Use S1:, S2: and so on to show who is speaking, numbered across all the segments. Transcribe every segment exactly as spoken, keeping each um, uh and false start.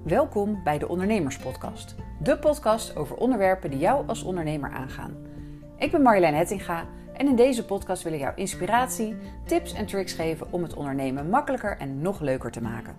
S1: Welkom bij de Ondernemerspodcast. De podcast over onderwerpen die jou als ondernemer aangaan. Ik ben Marjolein Hettinga en in deze podcast wil ik jou inspiratie, tips en tricks geven om het ondernemen makkelijker en nog leuker te maken.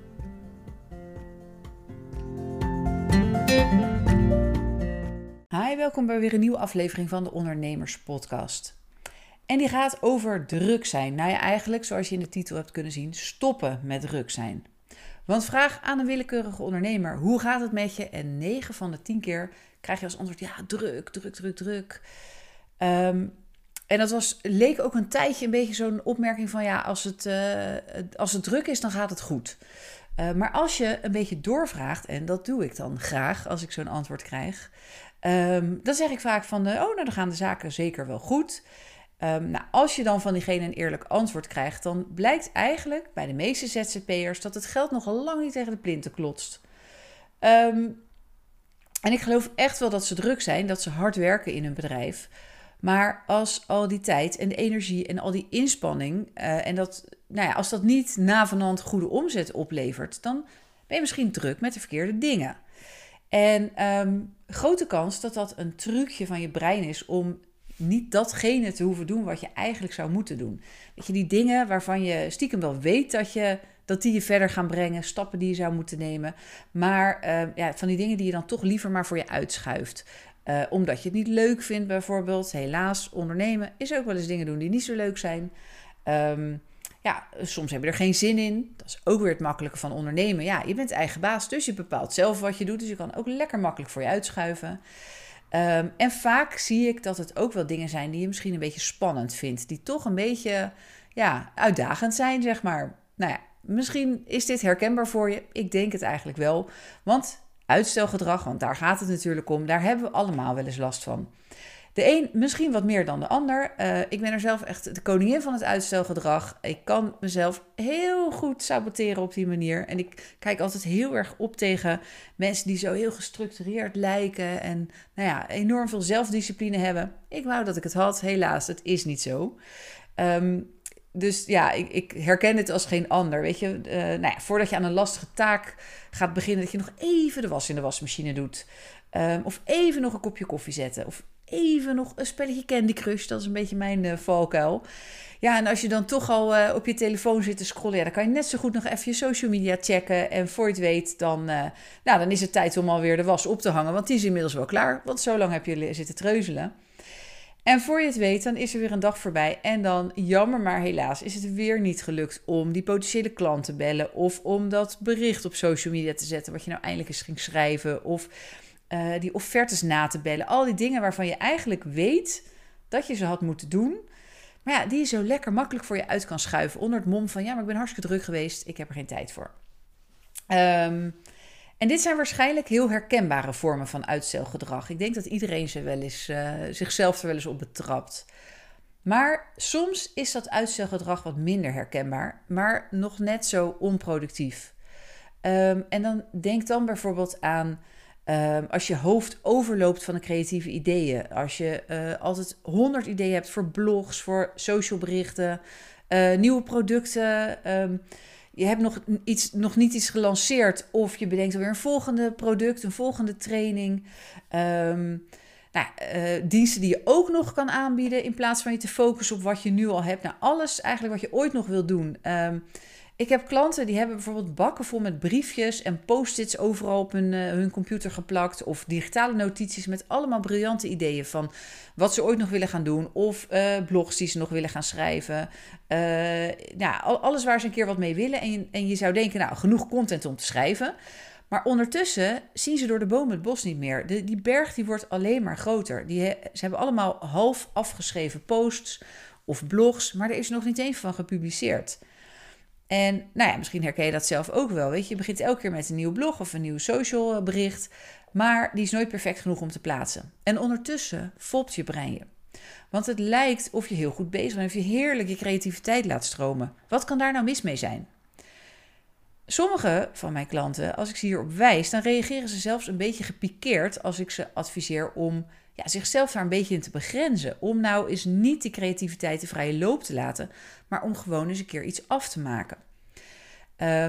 S1: Hi, welkom bij weer een nieuwe aflevering van de Ondernemerspodcast. En die gaat over druk zijn. Nou ja, eigenlijk, zoals je in de titel hebt kunnen zien, stoppen met druk zijn. Want vraag aan een willekeurige ondernemer, hoe gaat het met je? En negen van de tien keer krijg je als antwoord, ja, druk, druk, druk, druk. Um, en dat was, leek ook een tijdje een beetje zo'n opmerking van, ja, als het, uh, als het druk is, dan gaat het goed. Uh, maar als je een beetje doorvraagt, en dat doe ik dan graag als ik zo'n antwoord krijg, um, dan zeg ik vaak van, uh, oh, nou, dan gaan de zaken zeker wel goed. Um, nou, als je dan van diegene een eerlijk antwoord krijgt, dan blijkt eigenlijk bij de meeste Z Z P'ers dat het geld nogal lang niet tegen de plinten klotst. Um, en ik geloof echt wel dat ze druk zijn, dat ze hard werken in hun bedrijf. Maar als al die tijd en de energie en al die inspanning, uh, en dat, nou ja, als dat niet navenant goede omzet oplevert, dan ben je misschien druk met de verkeerde dingen. En um, grote kans dat dat een trucje van je brein is om niet datgene te hoeven doen wat je eigenlijk zou moeten doen. Weet je, die dingen waarvan je stiekem wel weet dat, je, dat die je verder gaan brengen, stappen die je zou moeten nemen. Maar uh, ja, van die dingen die je dan toch liever maar voor je uitschuift. Uh, omdat je het niet leuk vindt bijvoorbeeld. Helaas, ondernemen is ook wel eens dingen doen die niet zo leuk zijn. Um, ja, soms heb je er geen zin in. Dat is ook weer het makkelijke van ondernemen. Ja, je bent eigen baas, dus je bepaalt zelf wat je doet. Dus je kan ook lekker makkelijk voor je uitschuiven. Um, en vaak zie ik dat het ook wel dingen zijn die je misschien een beetje spannend vindt. Die toch een beetje ja, uitdagend zijn, zeg maar. Nou ja, misschien is dit herkenbaar voor je. Ik denk het eigenlijk wel. Want uitstelgedrag, want daar gaat het natuurlijk om. Daar hebben we allemaal wel eens last van. De een misschien wat meer dan de ander. Uh, ik ben er zelf echt de koningin van het uitstelgedrag. Ik kan mezelf heel goed saboteren op die manier. En ik kijk altijd heel erg op tegen mensen die zo heel gestructureerd lijken. En nou ja, enorm veel zelfdiscipline hebben. Ik wou dat ik het had. Helaas, het is niet zo. Um, dus ja, ik, ik herken het als geen ander. Weet je, uh, nou ja, voordat je aan een lastige taak gaat beginnen, dat je nog even de was in de wasmachine doet. Um, of even nog een kopje koffie zetten. Of even nog een spelletje Candy Crush. Dat is een beetje mijn uh, valkuil. Ja, en als je dan toch al uh, op je telefoon zit te scrollen, ja, dan kan je net zo goed nog even je social media checken. En voor je het weet, dan, uh, nou, dan is het tijd om alweer de was op te hangen. Want die is inmiddels wel klaar. Want zo lang heb je zitten treuzelen. En voor je het weet, dan is er weer een dag voorbij. En dan, jammer maar helaas, is het weer niet gelukt om die potentiële klant te bellen. Of om dat bericht op social media te zetten wat je nou eindelijk eens ging schrijven. Of Uh, die offertes na te bellen. Al die dingen waarvan je eigenlijk weet dat je ze had moeten doen. Maar ja, die je zo lekker makkelijk voor je uit kan schuiven. Onder het mom van, ja, maar ik ben hartstikke druk geweest. Ik heb er geen tijd voor. Um, en dit zijn waarschijnlijk heel herkenbare vormen van uitstelgedrag. Ik denk dat iedereen ze wel eens, uh, zichzelf er wel eens op betrapt. Maar soms is dat uitstelgedrag wat minder herkenbaar. Maar nog net zo onproductief. Um, en dan denk dan bijvoorbeeld aan Um, als je hoofd overloopt van de creatieve ideeën. Als je uh, altijd honderd ideeën hebt voor blogs, voor social berichten, uh, nieuwe producten. Um, je hebt nog, iets, nog niet iets gelanceerd of je bedenkt alweer een volgende product, een volgende training. Um, nou, uh, diensten die je ook nog kan aanbieden in plaats van je te focussen op wat je nu al hebt. Nou, alles eigenlijk wat je ooit nog wil doen. Um, Ik heb klanten die hebben bijvoorbeeld bakken vol met briefjes en post-its overal op hun, uh, hun computer geplakt. Of digitale notities met allemaal briljante ideeën van wat ze ooit nog willen gaan doen. Of uh, blogs die ze nog willen gaan schrijven. Uh, ja, alles waar ze een keer wat mee willen. En je, en je zou denken, nou, genoeg content om te schrijven. Maar ondertussen zien ze door de bomen het bos niet meer. De, die berg die wordt alleen maar groter. Die, ze hebben allemaal half afgeschreven posts of blogs, maar er is nog niet één van gepubliceerd. En nou ja, misschien herken je dat zelf ook wel. Weet je, je begint elke keer met een nieuw blog of een nieuw social bericht, maar die is nooit perfect genoeg om te plaatsen. En ondertussen fopt je brein je. Want het lijkt of je heel goed bezig bent, of je heerlijk je creativiteit laat stromen. Wat kan daar nou mis mee zijn? Sommige van mijn klanten, als ik ze hierop wijs, dan reageren ze zelfs een beetje gepikeerd als ik ze adviseer om ja, zichzelf daar een beetje in te begrenzen. Om nou eens niet die creativiteit de vrije loop te laten, maar om gewoon eens een keer iets af te maken. Um,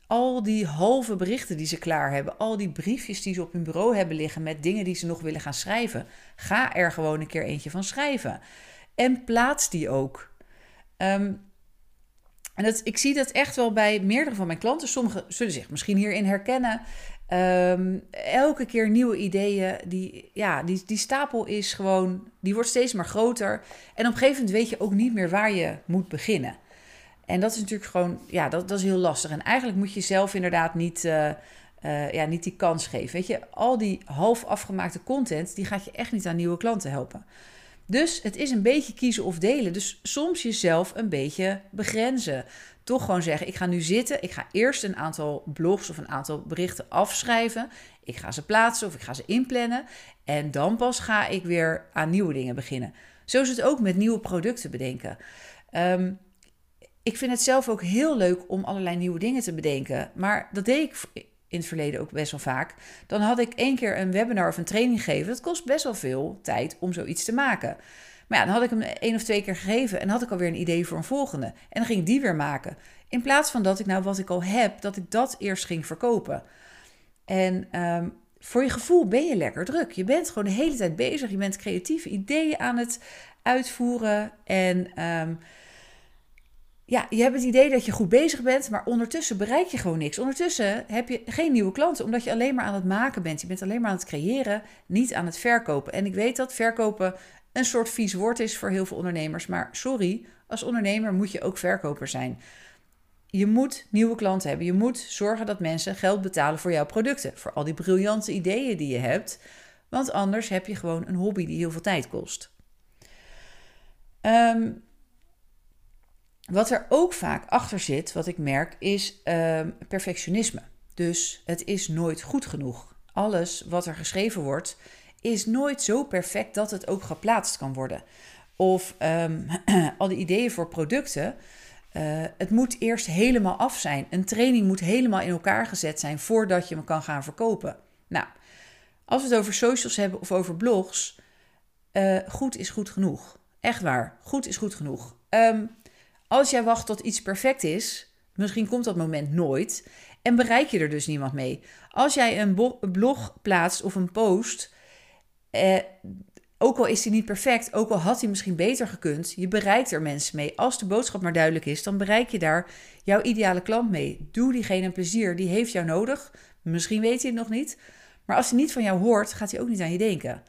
S1: al die halve berichten die ze klaar hebben, al die briefjes die ze op hun bureau hebben liggen met dingen die ze nog willen gaan schrijven, ga er gewoon een keer eentje van schrijven. En plaats die ook. Um, en dat, ik zie dat echt wel bij meerdere van mijn klanten. Sommigen zullen zich misschien hierin herkennen. Um, elke keer nieuwe ideeën. Die, ja, die, die stapel is gewoon, die wordt steeds maar groter. En op een gegeven moment weet je ook niet meer waar je moet beginnen. En dat is natuurlijk gewoon, ja, dat, dat is heel lastig. En eigenlijk moet je zelf inderdaad niet, uh, uh, ja, niet die kans geven. Weet je, al die half afgemaakte content, die gaat je echt niet aan nieuwe klanten helpen. Dus het is een beetje kiezen of delen. Dus soms jezelf een beetje begrenzen. Toch gewoon zeggen, ik ga nu zitten. Ik ga eerst een aantal blogs of een aantal berichten afschrijven. Ik ga ze plaatsen of ik ga ze inplannen. En dan pas ga ik weer aan nieuwe dingen beginnen. Zo is het ook met nieuwe producten bedenken. Um, ik vind het zelf ook heel leuk om allerlei nieuwe dingen te bedenken. Maar dat deed ik in het verleden ook best wel vaak. Dan had ik één keer een webinar of een training gegeven. Dat kost best wel veel tijd om zoiets te maken. Maar ja, dan had ik hem één of twee keer gegeven en had ik alweer een idee voor een volgende. En dan ging ik die weer maken. In plaats van dat ik nou wat ik al heb, dat ik dat eerst ging verkopen. En um, voor je gevoel ben je lekker druk. Je bent gewoon de hele tijd bezig. Je bent creatieve ideeën aan het uitvoeren. En um, ja, je hebt het idee dat je goed bezig bent, maar ondertussen bereik je gewoon niks. Ondertussen heb je geen nieuwe klanten, omdat je alleen maar aan het maken bent. Je bent alleen maar aan het creëren, niet aan het verkopen. En ik weet dat verkopen een soort vies woord is voor heel veel ondernemers. Maar sorry, als ondernemer moet je ook verkoper zijn. Je moet nieuwe klanten hebben. Je moet zorgen dat mensen geld betalen voor jouw producten. Voor al die briljante ideeën die je hebt. Want anders heb je gewoon een hobby die heel veel tijd kost. Um, wat er ook vaak achter zit, wat ik merk, is um, perfectionisme. Dus het is nooit goed genoeg. Alles wat er geschreven wordt, is nooit zo perfect dat het ook geplaatst kan worden. Of um, al die ideeën voor producten. Uh, het moet eerst helemaal af zijn. Een training moet helemaal in elkaar gezet zijn voordat je hem kan gaan verkopen. Nou, als we het over socials hebben of over blogs, uh, goed is goed genoeg. Echt waar, goed is goed genoeg. Um, als jij wacht tot iets perfect is, misschien komt dat moment nooit en bereik je er dus niemand mee. Als jij een, bo- een blog plaatst of een post, eh, ook al is die niet perfect, ook al had hij misschien beter gekund, je bereikt er mensen mee. Als de boodschap maar duidelijk is, dan bereik je daar jouw ideale klant mee. Doe diegene een plezier, die heeft jou nodig. Misschien weet hij het nog niet, maar als hij niet van jou hoort, gaat hij ook niet aan je denken.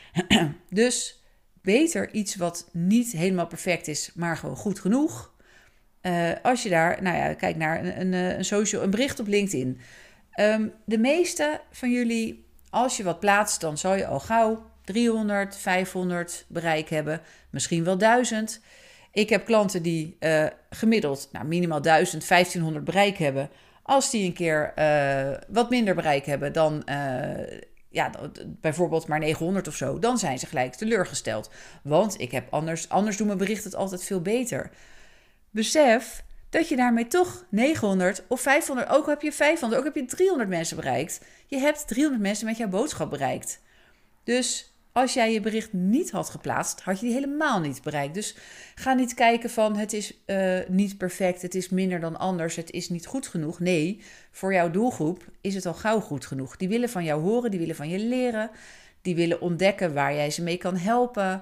S1: Dus beter iets wat niet helemaal perfect is, maar gewoon goed genoeg. Uh, als je daar, nou ja, kijk naar een, een, een social, een bericht op LinkedIn. Um, de meeste van jullie, als je wat plaatst, dan zal je al gauw driehonderd, vijfhonderd bereik hebben. Misschien wel duizend. Ik heb klanten die uh, gemiddeld nou, minimaal duizend, vijftienhonderd bereik hebben. Als die een keer uh, wat minder bereik hebben dan uh, ja, bijvoorbeeld maar negenhonderd of zo, dan zijn ze gelijk teleurgesteld. Want ik heb anders, anders doen mijn berichten het altijd veel beter. Besef dat je daarmee toch negenhonderd of vijfhonderd, ook heb je vijfhonderd, ook heb je driehonderd mensen bereikt. Je hebt driehonderd mensen met jouw boodschap bereikt. Dus als jij je bericht niet had geplaatst, had je die helemaal niet bereikt. Dus ga niet kijken van het is uh, niet perfect, het is minder dan anders, het is niet goed genoeg. Nee, voor jouw doelgroep is het al gauw goed genoeg. Die willen van jou horen, die willen van je leren, die willen ontdekken waar jij ze mee kan helpen.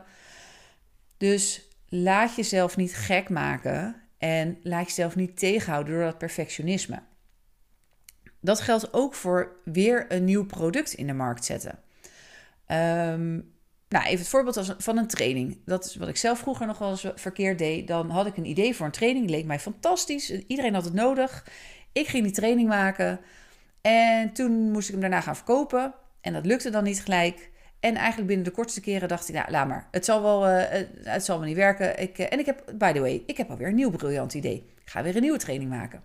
S1: Dus laat jezelf niet gek maken en laat jezelf niet tegenhouden door dat perfectionisme. Dat geldt ook voor weer een nieuw product in de markt zetten. Um, nou, even het voorbeeld van een training. Dat is wat ik zelf vroeger nog wel eens verkeerd deed. Dan had ik een idee voor een training, die leek mij fantastisch. Iedereen had het nodig. Ik ging die training maken en toen moest ik hem daarna gaan verkopen. En dat lukte dan niet gelijk. En eigenlijk binnen de kortste keren dacht ik, nou, laat maar. Het zal wel, uh, het zal wel niet werken. Ik, uh, en ik heb, by the way, ik heb alweer een nieuw briljant idee. Ik ga weer een nieuwe training maken.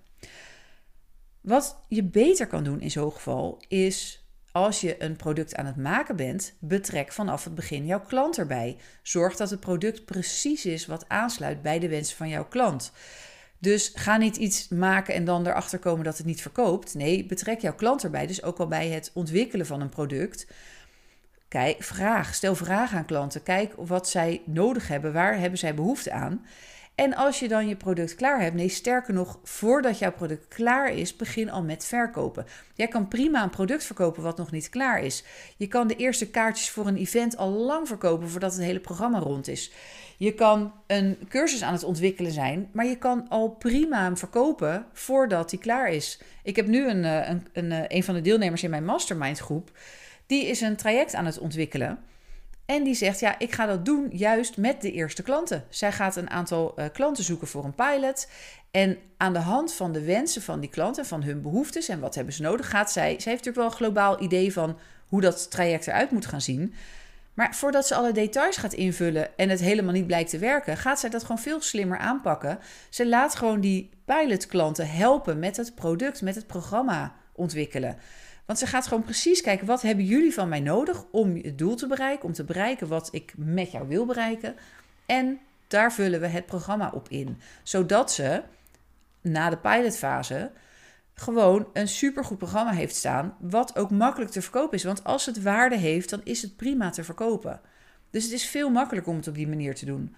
S1: Wat je beter kan doen in zo'n geval is, als je een product aan het maken bent, betrek vanaf het begin jouw klant erbij. Zorg dat het product precies is wat aansluit bij de wensen van jouw klant. Dus ga niet iets maken en dan erachter komen dat het niet verkoopt. Nee, betrek jouw klant erbij. Dus ook al bij het ontwikkelen van een product. Kijk, vraag, stel vragen aan klanten. Kijk wat zij nodig hebben. Waar hebben zij behoefte aan? En als je dan je product klaar hebt, nee, sterker nog, voordat jouw product klaar is, begin al met verkopen. Jij kan prima een product verkopen wat nog niet klaar is. Je kan de eerste kaartjes voor een event al lang verkopen voordat het hele programma rond is. Je kan een cursus aan het ontwikkelen zijn, maar je kan al prima hem verkopen voordat die klaar is. Ik heb nu een, een, een, een van de deelnemers in mijn mastermind groep, die is een traject aan het ontwikkelen. En die zegt, ja, ik ga dat doen juist met de eerste klanten. Zij gaat een aantal uh, klanten zoeken voor een pilot. En aan de hand van de wensen van die klanten, van hun behoeftes en wat hebben ze nodig, gaat zij... Zij heeft natuurlijk wel een globaal idee van hoe dat traject eruit moet gaan zien. Maar voordat ze alle details gaat invullen en het helemaal niet blijkt te werken, gaat zij dat gewoon veel slimmer aanpakken. Ze laat gewoon die pilotklanten helpen met het product, met het programma ontwikkelen. Want ze gaat gewoon precies kijken, wat hebben jullie van mij nodig om het doel te bereiken, om te bereiken wat ik met jou wil bereiken. En daar vullen we het programma op in. Zodat ze na de pilotfase gewoon een supergoed programma heeft staan, wat ook makkelijk te verkopen is. Want als het waarde heeft, dan is het prima te verkopen. Dus het is veel makkelijker om het op die manier te doen.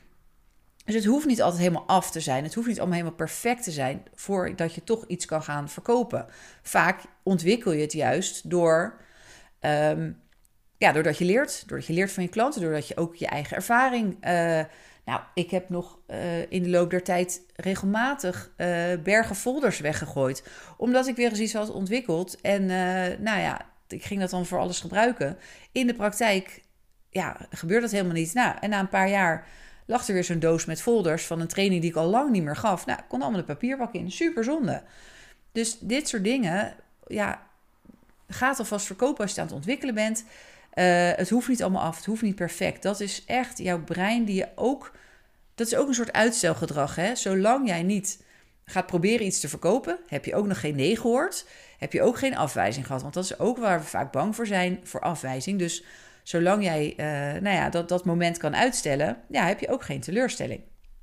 S1: Dus het hoeft niet altijd helemaal af te zijn. Het hoeft niet allemaal helemaal perfect te zijn voordat je toch iets kan gaan verkopen. Vaak ontwikkel je het juist door, um, ja, doordat je leert. Doordat je leert van je klanten, doordat je ook je eigen ervaring... Uh, nou, ik heb nog uh, in de loop der tijd regelmatig uh, bergen folders weggegooid. Omdat ik weer eens iets had ontwikkeld. En uh, nou ja, ik ging dat dan voor alles gebruiken. In de praktijk, ja, gebeurt dat helemaal niet. Nou, en na een paar jaar lag er weer zo'n doos met folders van een training die ik al lang niet meer gaf. Nou, ik kon allemaal de papierbak in. Super zonde. Dus dit soort dingen, ja, gaat alvast verkopen als je het aan het ontwikkelen bent. Uh, het hoeft niet allemaal af, het hoeft niet perfect. Dat is echt jouw brein die je ook... Dat is ook een soort uitstelgedrag, hè? Zolang jij niet gaat proberen iets te verkopen, heb je ook nog geen nee gehoord, heb je ook geen afwijzing gehad. Want dat is ook waar we vaak bang voor zijn, voor afwijzing. Dus zolang jij uh, nou ja, dat, dat moment kan uitstellen, ja, heb je ook geen teleurstelling.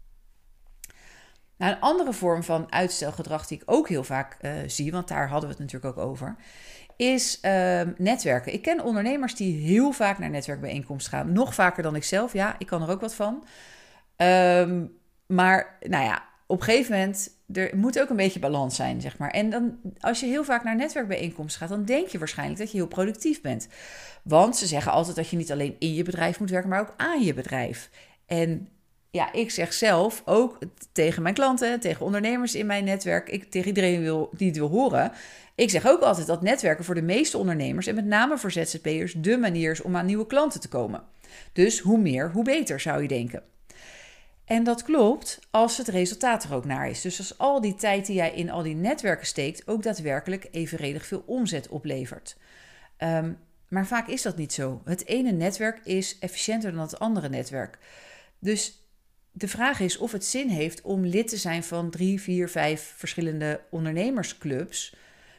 S1: Nou, een andere vorm van uitstelgedrag die ik ook heel vaak uh, zie, want daar hadden we het natuurlijk ook over, is uh, netwerken. Ik ken ondernemers die heel vaak naar netwerkbijeenkomsten gaan. Nog vaker dan ik zelf. Ja, ik kan er ook wat van. Um, maar nou ja, op een gegeven moment, er moet ook een beetje balans zijn, zeg maar. En dan, als je heel vaak naar netwerkbijeenkomsten gaat, dan denk je waarschijnlijk dat je heel productief bent. Want ze zeggen altijd dat je niet alleen in je bedrijf moet werken, maar ook aan je bedrijf. En ja, ik zeg zelf ook tegen mijn klanten, tegen ondernemers in mijn netwerk, ik, tegen iedereen wil, die het wil horen. Ik zeg ook altijd dat netwerken voor de meeste ondernemers en met name voor Z Z P'ers de manier is om aan nieuwe klanten te komen. Dus hoe meer, hoe beter, zou je denken. En dat klopt als het resultaat er ook naar is. Dus als al die tijd die jij in al die netwerken steekt ook daadwerkelijk evenredig veel omzet oplevert. Um, maar vaak is dat niet zo. Het ene netwerk is efficiënter dan het andere netwerk. Dus de vraag is of het zin heeft om lid te zijn van drie, vier, vijf verschillende ondernemersclubs.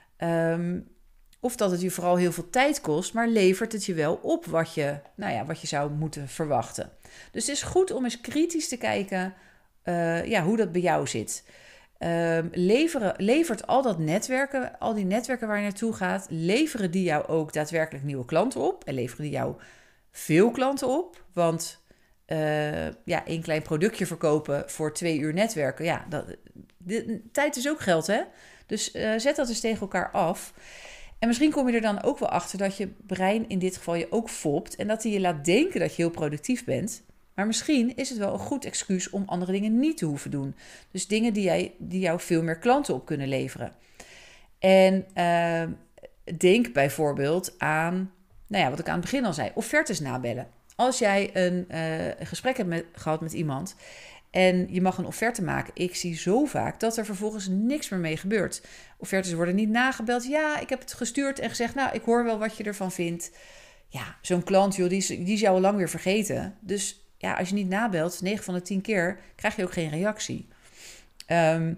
S1: Um, of dat het je vooral heel veel tijd kost, maar levert het je wel op wat je, nou ja, wat je zou moeten verwachten. Dus het is goed om eens kritisch te kijken uh, ja, hoe dat bij jou zit. Uh, leveren, levert al dat netwerken, al die netwerken waar je naartoe gaat, leveren die jou ook daadwerkelijk nieuwe klanten op? En leveren die jou veel klanten op? Want uh, ja, één klein productje verkopen voor twee uur netwerken, ja, dat, de, tijd is ook geld, hè? Dus uh, zet dat eens tegen elkaar af. En misschien kom je er dan ook wel achter dat je brein in dit geval je ook fopt en dat hij je laat denken dat je heel productief bent. Maar misschien is het wel een goed excuus om andere dingen niet te hoeven doen. Dus dingen die, jij, die jou veel meer klanten op kunnen leveren. En uh, denk bijvoorbeeld aan, nou ja, wat ik aan het begin al zei, offertes nabellen. Als jij een uh, gesprek hebt met, gehad met iemand en je mag een offerte maken. Ik zie zo vaak dat er vervolgens niks meer mee gebeurt. Offertes worden niet nagebeld. Ja, ik heb het gestuurd en gezegd, nou, ik hoor wel wat je ervan vindt. Ja, zo'n klant, joh, die is, die is jou al lang weer vergeten. Dus ja, als je niet nabelt, negen van de tien keer, krijg je ook geen reactie. Um,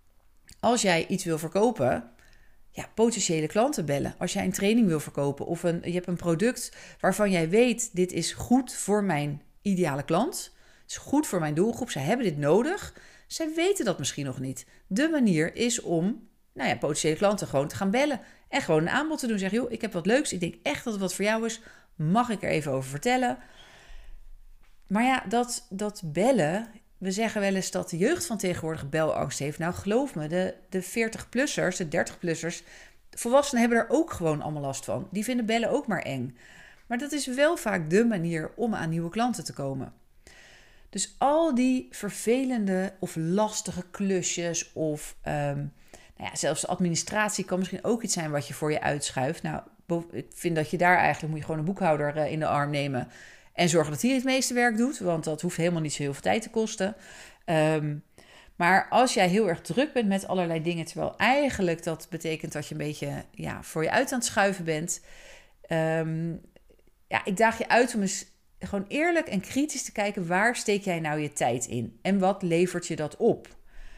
S1: als jij iets wil verkopen, ja, potentiële klanten bellen. Als jij een training wil verkopen of een, je hebt een product waarvan jij weet, dit is goed voor mijn ideale klant. Het is goed voor mijn doelgroep. Zij hebben dit nodig. Zij weten dat misschien nog niet. De manier is om, nou ja, potentiële klanten gewoon te gaan bellen. En gewoon een aanbod te doen. Zeg, joh, ik heb wat leuks. Ik denk echt dat het wat voor jou is. Mag ik er even over vertellen? Maar ja, dat, dat bellen, we zeggen wel eens dat de jeugd van tegenwoordig belangst heeft. Nou, geloof me, de, de veertig-plussers, de dertig-plussers, de volwassenen hebben er ook gewoon allemaal last van. Die vinden bellen ook maar eng. Maar dat is wel vaak de manier om aan nieuwe klanten te komen. Dus al die vervelende of lastige klusjes of um, nou ja, zelfs administratie kan misschien ook iets zijn wat je voor je uitschuift. Nou, ik vind dat je daar eigenlijk moet je gewoon een boekhouder uh, in de arm nemen en zorgen dat hij het meeste werk doet, want dat hoeft helemaal niet zo heel veel tijd te kosten. Um, maar als jij heel erg druk bent met allerlei dingen, terwijl eigenlijk dat betekent dat je een beetje ja, voor je uit aan het schuiven bent. Um, ja, ik daag je uit om eens gewoon eerlijk en kritisch te kijken, waar steek jij nou je tijd in? En wat levert je dat op?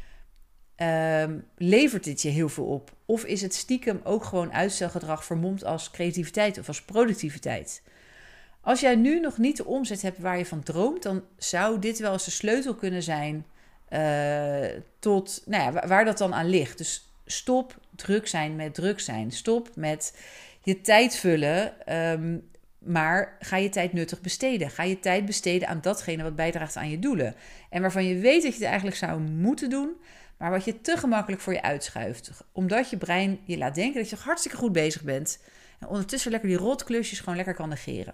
S1: Um, levert dit je heel veel op? Of is het stiekem ook gewoon uitstelgedrag vermomd als creativiteit of als productiviteit? Als jij nu nog niet de omzet hebt waar je van droomt, dan zou dit wel eens de sleutel kunnen zijn uh, tot, nou ja, waar, waar dat dan aan ligt. Dus stop druk zijn met druk zijn. Stop met je tijd vullen, um, maar ga je tijd nuttig besteden. Ga je tijd besteden aan datgene wat bijdraagt aan je doelen. En waarvan je weet dat je het eigenlijk zou moeten doen, maar wat je te gemakkelijk voor je uitschuift. Omdat je brein je laat denken dat je hartstikke goed bezig bent en ondertussen lekker die rotklusjes gewoon lekker kan negeren.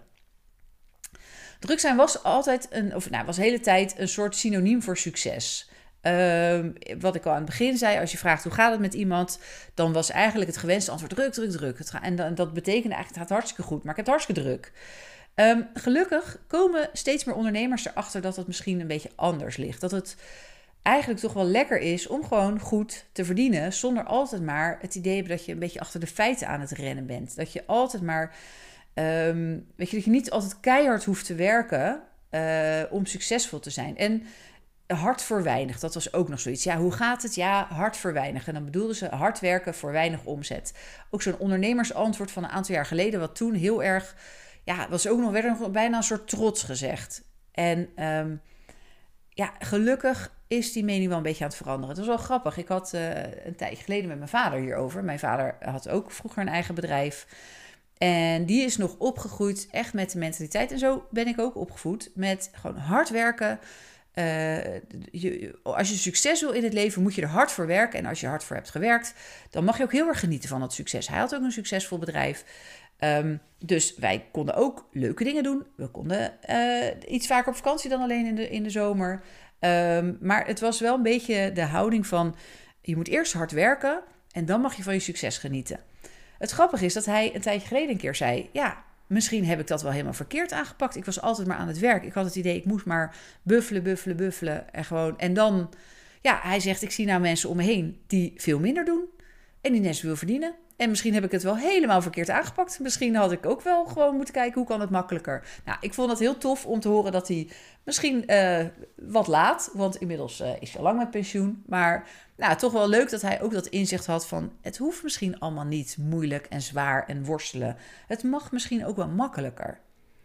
S1: Druk zijn was altijd een, of nou, was de hele tijd een soort synoniem voor succes. Uh, wat ik al aan het begin zei, als je vraagt hoe gaat het met iemand, dan was eigenlijk het gewenste antwoord druk, druk, druk. Het gaat, en dat, dat betekende eigenlijk het gaat hartstikke goed, maar ik heb het hartstikke druk. Um, gelukkig komen steeds meer ondernemers erachter dat het misschien een beetje anders ligt. Dat het eigenlijk toch wel lekker is om gewoon goed te verdienen, zonder altijd maar het idee hebben dat je een beetje achter de feiten aan het rennen bent. Dat je altijd maar, um, weet je, dat je niet altijd keihard hoeft te werken uh, om succesvol te zijn. En hard voor weinig, dat was ook nog zoiets. Ja, hoe gaat het? Ja, hard voor weinig. En dan bedoelden ze hard werken voor weinig omzet. Ook zo'n ondernemersantwoord van een aantal jaar geleden, wat toen heel erg, ja, was ook nog, werd er nog bijna een soort trots gezegd. En um, ja, gelukkig is die mening wel een beetje aan het veranderen. Het was wel grappig. Ik had uh, een tijdje geleden met mijn vader hierover. Mijn vader had ook vroeger een eigen bedrijf. En die is nog opgegroeid echt met de mentaliteit. En zo ben ik ook opgevoed met gewoon hard werken. Uh, je, als je succes wil in het leven, moet je er hard voor werken. En als je hard voor hebt gewerkt, dan mag je ook heel erg genieten van dat succes. Hij had ook een succesvol bedrijf. Um, dus wij konden ook leuke dingen doen. We konden uh, iets vaker op vakantie dan alleen in de, in de zomer. Um, maar het was wel een beetje de houding van, je moet eerst hard werken en dan mag je van je succes genieten. Het grappige is dat hij een tijdje geleden een keer zei, ja, misschien heb ik dat wel helemaal verkeerd aangepakt. Ik was altijd maar aan het werk. Ik had het idee, ik moest maar buffelen, buffelen, buffelen. En gewoon, en dan, ja, hij zegt, ik zie nou mensen om me heen die veel minder doen en die net zoveel verdienen. En misschien heb ik het wel helemaal verkeerd aangepakt. Misschien had ik ook wel gewoon moeten kijken, hoe kan het makkelijker? Nou, ik vond het heel tof om te horen dat hij misschien uh, wat laat, want inmiddels uh, is hij al lang met pensioen. Maar nou, toch wel leuk dat hij ook dat inzicht had van, het hoeft misschien allemaal niet moeilijk en zwaar en worstelen. Het mag misschien ook wel makkelijker.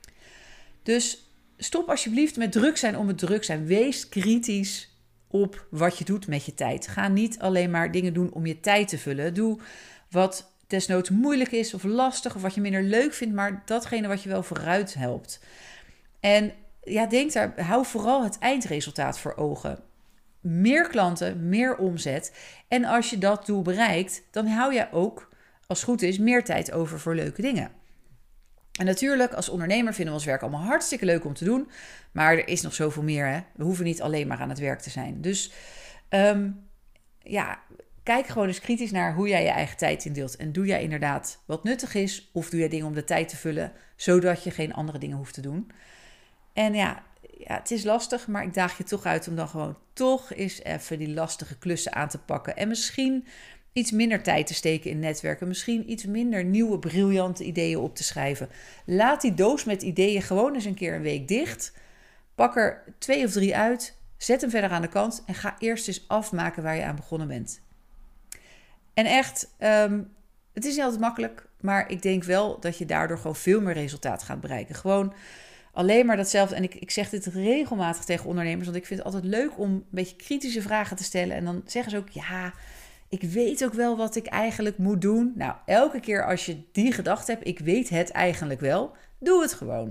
S1: Dus stop alsjeblieft met druk zijn om het druk zijn. Wees kritisch op wat je doet met je tijd. Ga niet alleen maar dingen doen om je tijd te vullen. Doe wat desnoods moeilijk is of lastig of wat je minder leuk vindt, maar datgene wat je wel vooruit helpt. En ja, denk daar, hou vooral het eindresultaat voor ogen. Meer klanten, meer omzet. En als je dat doel bereikt, dan hou je ook, als het goed is, meer tijd over voor leuke dingen. En natuurlijk, als ondernemer vinden we ons werk allemaal hartstikke leuk om te doen, maar er is nog zoveel meer, hè? We hoeven niet alleen maar aan het werk te zijn. Dus um, ja, kijk gewoon eens kritisch naar hoe jij je eigen tijd indeelt. En doe jij inderdaad wat nuttig is, of doe jij dingen om de tijd te vullen, zodat je geen andere dingen hoeft te doen. En ja, ja, het is lastig, maar ik daag je toch uit om dan gewoon toch eens even die lastige klussen aan te pakken. En misschien iets minder tijd te steken in netwerken. Misschien iets minder nieuwe, briljante ideeën op te schrijven. Laat die doos met ideeën gewoon eens een keer een week dicht. Pak er twee of drie uit. Zet hem verder aan de kant. En ga eerst eens afmaken waar je aan begonnen bent. En echt, um, het is niet altijd makkelijk. Maar ik denk wel dat je daardoor gewoon veel meer resultaat gaat bereiken. Gewoon alleen maar datzelfde. En ik, ik zeg dit regelmatig tegen ondernemers. Want ik vind het altijd leuk om een beetje kritische vragen te stellen. En dan zeggen ze ook, ja, ik weet ook wel wat ik eigenlijk moet doen. Nou, elke keer als je die gedachte hebt, ik weet het eigenlijk wel, doe het gewoon.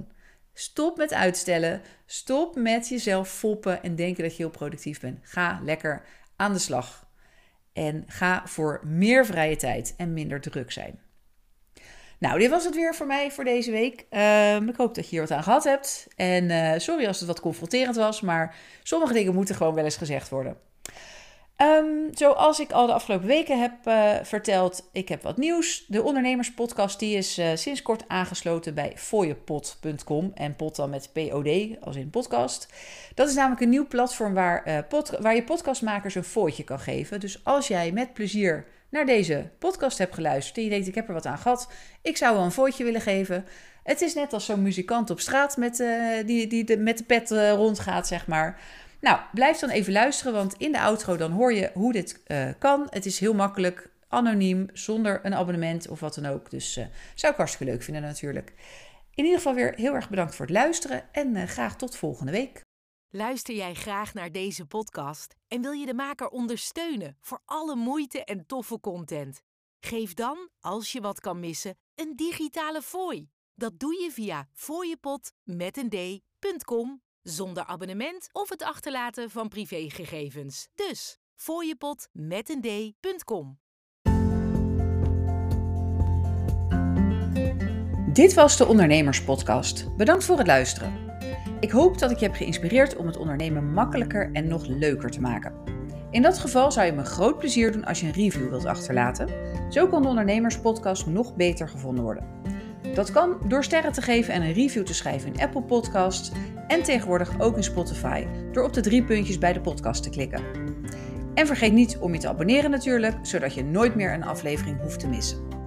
S1: Stop met uitstellen. Stop met jezelf foppen en denken dat je heel productief bent. Ga lekker aan de slag. En ga voor meer vrije tijd en minder druk zijn. Nou, dit was het weer voor mij voor deze week. Um, ik hoop dat je hier wat aan gehad hebt. En uh, sorry als het wat confronterend was, maar sommige dingen moeten gewoon wel eens gezegd worden. Um, zoals ik al de afgelopen weken heb uh, verteld, ik heb wat nieuws. De ondernemerspodcast die is uh, sinds kort aangesloten bij fooiepot punt com. En pot dan met P O D, als in podcast. Dat is namelijk een nieuw platform waar, uh, pod- waar je podcastmakers een fooitje kan geven. Dus als jij met plezier naar deze podcast hebt geluisterd en je denkt, ik heb er wat aan gehad, ik zou wel een fooitje willen geven. Het is net als zo'n muzikant op straat met, uh, die, die de, met de pet uh, rondgaat, zeg maar. Nou, blijf dan even luisteren, want in de outro dan hoor je hoe dit uh, kan. Het is heel makkelijk, anoniem, zonder een abonnement of wat dan ook. Dus uh, zou ik hartstikke leuk vinden natuurlijk. In ieder geval weer heel erg bedankt voor het luisteren en uh, graag tot volgende week.
S2: Luister jij graag naar deze podcast en wil je de maker ondersteunen voor alle moeite en toffe content? Geef dan, als je wat kan missen, een digitale fooi. Dat doe je via fooiepot met een d punt com. Zonder abonnement of het achterlaten van privégegevens. Dus fooiepot met een d punt com.
S1: Dit was de Ondernemerspodcast. Bedankt voor het luisteren. Ik hoop dat ik je heb geïnspireerd om het ondernemen makkelijker en nog leuker te maken. In dat geval zou je me een groot plezier doen als je een review wilt achterlaten. Zo kan de Ondernemerspodcast nog beter gevonden worden. Dat kan door sterren te geven en een review te schrijven in Apple Podcasts en tegenwoordig ook in Spotify door op de drie puntjes bij de podcast te klikken. En vergeet niet om je te abonneren natuurlijk, zodat je nooit meer een aflevering hoeft te missen.